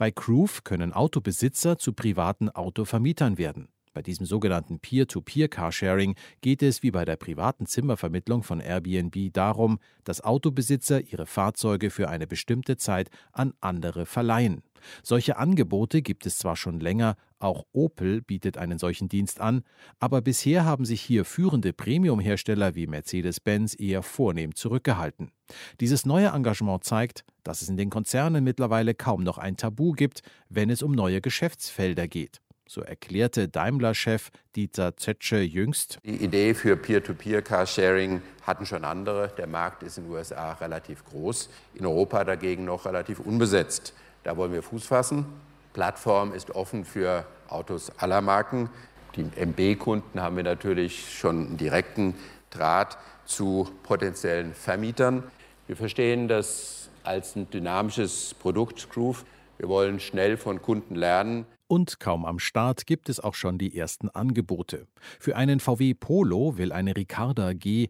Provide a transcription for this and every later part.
Bei Groove können Autobesitzer zu privaten Autovermietern werden. Bei diesem sogenannten Peer-to-Peer-Carsharing geht es wie bei der privaten Zimmervermittlung von Airbnb darum, dass Autobesitzer ihre Fahrzeuge für eine bestimmte Zeit an andere verleihen. Solche Angebote gibt es zwar schon länger, auch Opel bietet einen solchen Dienst an, aber bisher haben sich hier führende Premium-Hersteller wie Mercedes-Benz eher vornehm zurückgehalten. Dieses neue Engagement zeigt, dass es in den Konzernen mittlerweile kaum noch ein Tabu gibt, wenn es um neue Geschäftsfelder geht. So erklärte Daimler-Chef Dieter Zetsche jüngst: Die Idee für Peer-to-Peer-Carsharing hatten schon andere. Der Markt ist in den USA relativ groß, in Europa dagegen noch relativ unbesetzt. Da wollen wir Fuß fassen. Die Plattform ist offen für Autos aller Marken. Die MB-Kunden haben wir natürlich schon einen direkten Draht zu potenziellen Vermietern. Wir verstehen das als ein dynamisches Produkt, Groove. Wir wollen schnell von Kunden lernen. Und kaum am Start gibt es auch schon die ersten Angebote. Für einen VW Polo will eine Ricarda G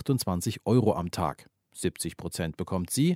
28 € am Tag. 70% bekommt sie,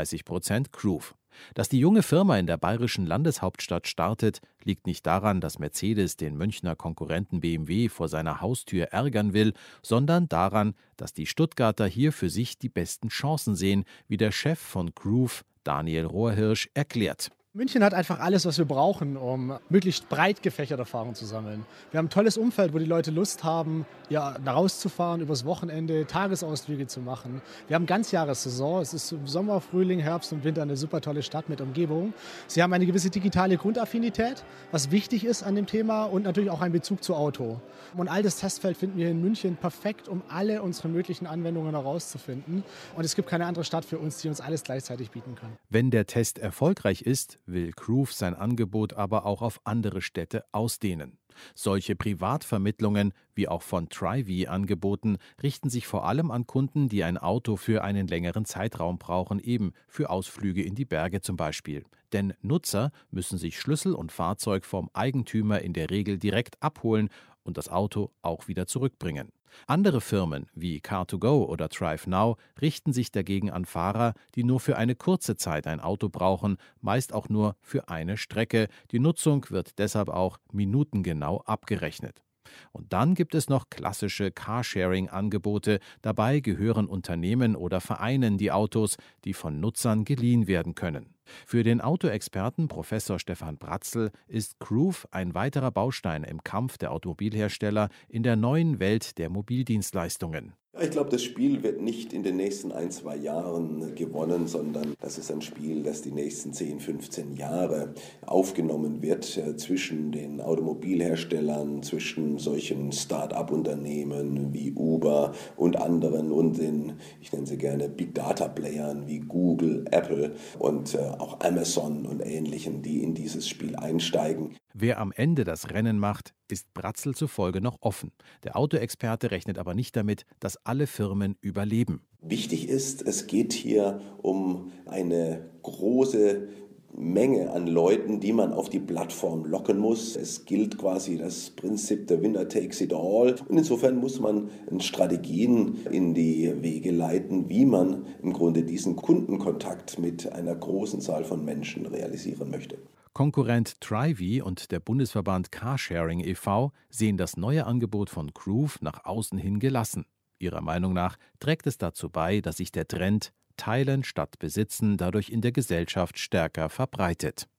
30% Groove. Dass die junge Firma in der bayerischen Landeshauptstadt startet, liegt nicht daran, dass Mercedes den Münchner Konkurrenten BMW vor seiner Haustür ärgern will, sondern daran, dass die Stuttgarter hier für sich die besten Chancen sehen, wie der Chef von Groove, Daniel Rohrhirsch, erklärt. München hat einfach alles, was wir brauchen, um möglichst breit gefächerte Erfahrungen zu sammeln. Wir haben ein tolles Umfeld, wo die Leute Lust haben, ja, da rauszufahren, übers Wochenende Tagesausflüge zu machen. Wir haben Ganzjahressaison. Es ist im Sommer, Frühling, Herbst und Winter eine super tolle Stadt mit Umgebung. Sie haben eine gewisse digitale Grundaffinität, was wichtig ist an dem Thema, und natürlich auch einen Bezug zu Auto. Und all das Testfeld finden wir in München perfekt, um alle unsere möglichen Anwendungen herauszufinden. Und es gibt keine andere Stadt für uns, die uns alles gleichzeitig bieten kann. Wenn der Test erfolgreich ist, will Groove sein Angebot aber auch auf andere Städte ausdehnen. Solche Privatvermittlungen, wie auch von Trivy angeboten, richten sich vor allem an Kunden, die ein Auto für einen längeren Zeitraum brauchen, eben für Ausflüge in die Berge zum Beispiel. Denn Nutzer müssen sich Schlüssel und Fahrzeug vom Eigentümer in der Regel direkt abholen und das Auto auch wieder zurückbringen. Andere Firmen wie Car2Go oder DriveNow richten sich dagegen an Fahrer, die nur für eine kurze Zeit ein Auto brauchen, meist auch nur für eine Strecke. Die Nutzung wird deshalb auch minutengenau abgerechnet. Und dann gibt es noch klassische Carsharing-Angebote. Dabei gehören Unternehmen oder Vereinen die Autos, die von Nutzern geliehen werden können. Für den Autoexperten Professor Stefan Bratzl ist Groove ein weiterer Baustein im Kampf der Automobilhersteller in der neuen Welt der Mobildienstleistungen. Ja, ich glaube, das Spiel wird nicht in den nächsten 1-2 Jahren gewonnen, sondern das ist ein Spiel, das die nächsten 10, 15 Jahre aufgenommen wird zwischen den Automobilherstellern, zwischen solchen Start-up-Unternehmen wie Uber und anderen und den, ich nenne sie gerne, Big-Data-Playern wie Google, Apple und auch Amazon und Ähnlichen, die in dieses Spiel einsteigen. Wer am Ende das Rennen macht, ist Bratzl zufolge noch offen. Der Autoexperte rechnet aber nicht damit, dass alle Firmen überleben. Wichtig ist, es geht hier um eine große Menge an Leuten, die man auf die Plattform locken muss. Es gilt quasi das Prinzip der Winner takes it all. Und insofern muss man Strategien in die Wege leiten, wie man im Grunde diesen Kundenkontakt mit einer großen Zahl von Menschen realisieren möchte. Konkurrent Trivy und der Bundesverband Carsharing e.V. sehen das neue Angebot von Groove nach außen hin gelassen. Ihrer Meinung nach trägt es dazu bei, dass sich der Trend Teilen statt Besitzen dadurch in der Gesellschaft stärker verbreitet.